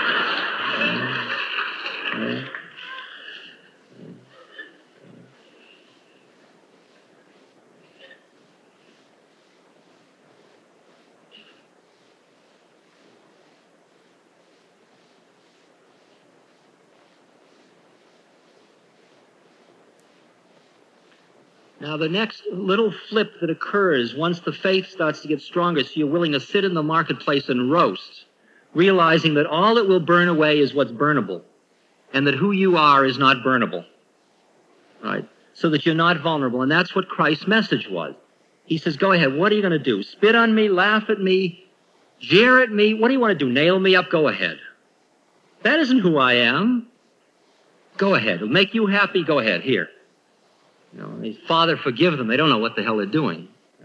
Now, the next little flip that occurs once the faith starts to get stronger, so you're willing to sit in the marketplace and roast, realizing that all that will burn away is what's burnable, and that who you are is not burnable, right? So that you're not vulnerable, and that's what Christ's message was. He says, go ahead, what are you going to do? Spit on me, laugh at me, jeer at me? What do you want to do, nail me up? Go ahead. That isn't who I am. Go ahead. It'll make you happy. Go ahead. Here. You know, Father, forgive them. They don't know what the hell they're doing.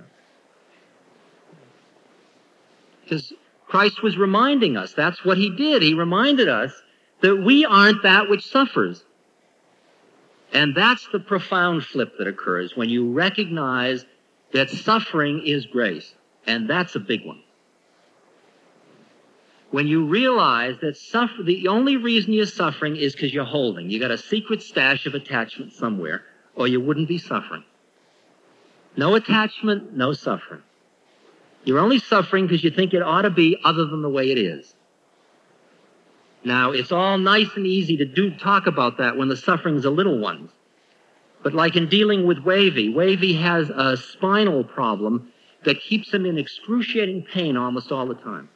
Because Christ was reminding us. That's what he did. He reminded us that we aren't that which suffers. And that's the profound flip that occurs when you recognize that suffering is grace. And that's a big one. When you realize that suffer, the only reason you're suffering is because you're holding. You got a secret stash of attachment somewhere, or you wouldn't be suffering. No attachment, no suffering. You're only suffering because you think it ought to be other than the way it is. Now, it's all nice and easy to do talk about that when the suffering's the little ones. But like in dealing with Wavy, Wavy has a spinal problem that keeps him in excruciating pain almost all the time.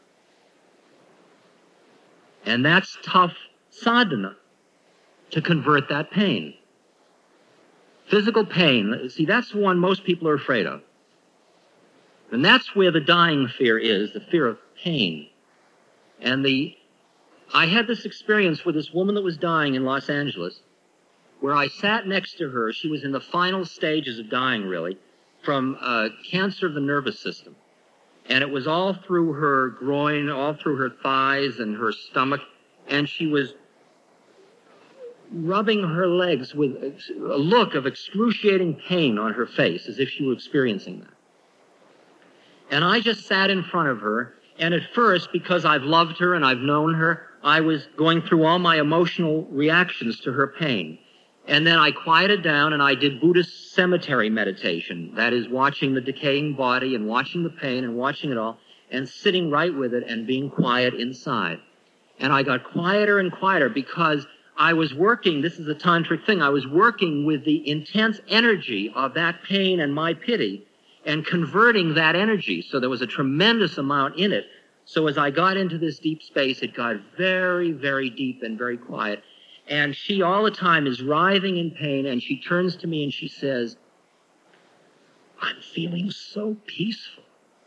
And that's tough sadhana to convert that pain. Physical pain, see, that's the one most people are afraid of. And that's where the dying fear is, the fear of pain. And the, I had this experience with this woman that was dying in Los Angeles, where I sat next to her. She was in the final stages of dying, really, from uh, cancer of the nervous system. And it was all through her groin, all through her thighs and her stomach. And she was rubbing her legs with a look of excruciating pain on her face, as if she were experiencing that. And I just sat in front of her, and at first, because I've loved her and I've known her, I was going through all my emotional reactions to her pain. And then I quieted down and I did Buddhist cemetery meditation. That is, watching the decaying body and watching the pain and watching it all and sitting right with it and being quiet inside. And I got quieter and quieter because I was working, this is a tantric thing, I was working with the intense energy of that pain and my pity and converting that energy. So there was a tremendous amount in it. So as I got into this deep space, it got very, very deep and very quiet. And she all the time is writhing in pain, and she turns to me and she says, I'm feeling so peaceful.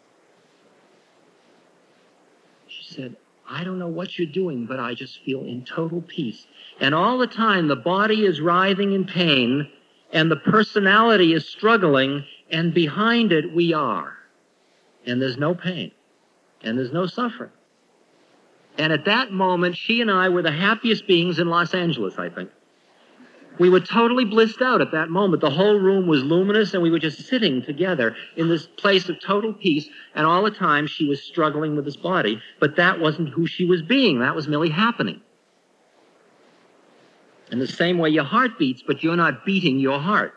She said, I don't know what you're doing, but I just feel in total peace. And all the time, the body is writhing in pain, and the personality is struggling, and behind it, we are. And there's no pain, and there's no suffering. And at that moment, she and I were the happiest beings in Los Angeles, I think. We were totally blissed out at that moment. The whole room was luminous, and we were just sitting together in this place of total peace. And all the time, she was struggling with this body. But that wasn't who she was being. That was merely happening. In the same way your heart beats, but you're not beating your heart.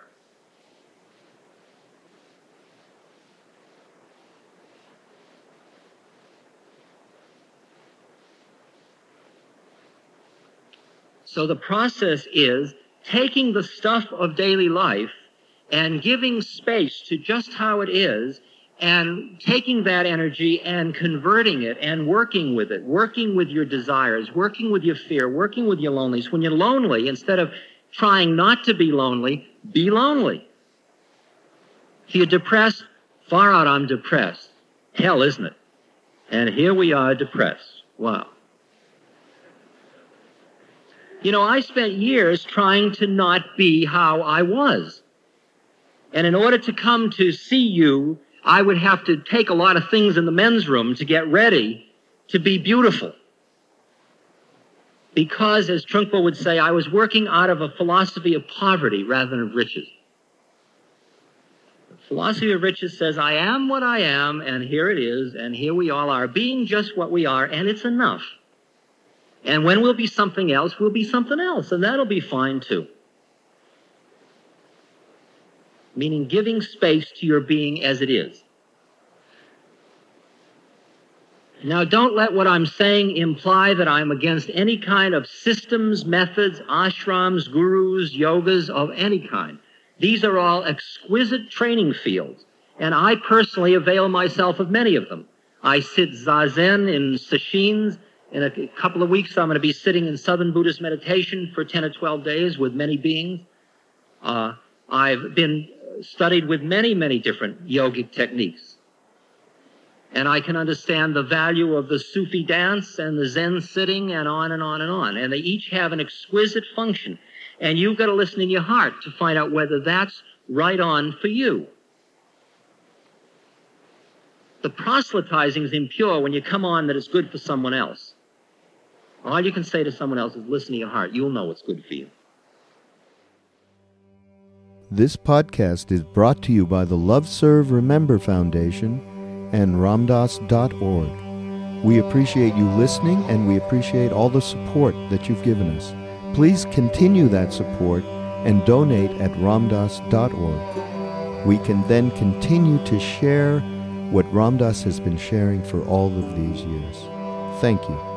So the process is taking the stuff of daily life and giving space to just how it is, and taking that energy and converting it and working with it, working with your desires, working with your fear, working with your loneliness. When you're lonely, instead of trying not to be lonely, be lonely. If you're depressed, far out, I'm depressed. Hell, isn't it? And here we are depressed. Wow. You know, I spent years trying to not be how I was. And in order to come to see you, I would have to take a lot of things in the men's room to get ready to be beautiful. Because, as Trungpa would say, I was working out of a philosophy of poverty rather than of riches. Philosophy of Riches says, I am what I am, and here it is, and here we all are, being just what we are, and it's enough. And when we'll be something else, we'll be something else, and that'll be fine too. Meaning giving space to your being as it is. Now, don't let what I'm saying imply that I'm against any kind of systems, methods, ashrams, gurus, yogas of any kind. These are all exquisite training fields, and I personally avail myself of many of them. I sit zazen in sesshin. In a couple of weeks, I'm going to be sitting in Southern Buddhist meditation for ten or twelve days with many beings. Uh, I've been studied with many, many different yogic techniques. And I can understand the value of the Sufi dance and the Zen sitting and on and on and on. And they each have an exquisite function. And you've got to listen in your heart to find out whether that's right on for you. The proselytizing is impure when you come on that it's good for someone else. All you can say to someone else is listen to your heart. You'll know what's good for you. This podcast is brought to you by the Love Serve Remember Foundation and Ramdas dot org. We appreciate you listening, and we appreciate all the support that you've given us. Please continue that support and donate at Ramdas dot org. We can then continue to share what Ramdas has been sharing for all of these years. Thank you.